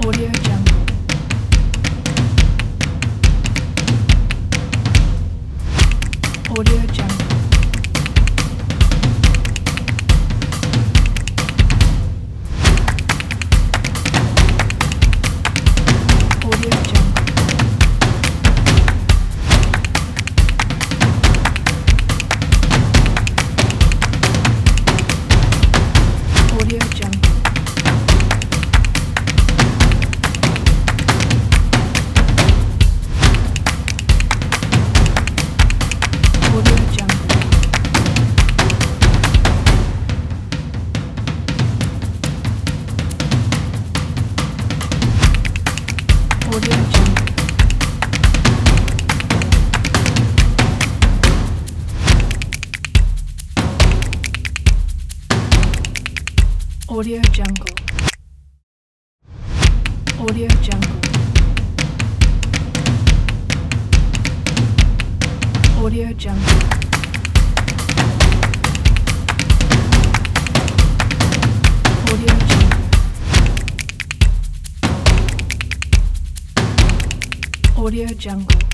Audio Jungle. Audio Jungle. Audio Jungle. Audio Jungle. Audio Jungle. Audio Jungle. Audio Jungle. Audio Jungle. Audio Jungle. Audio Jungle.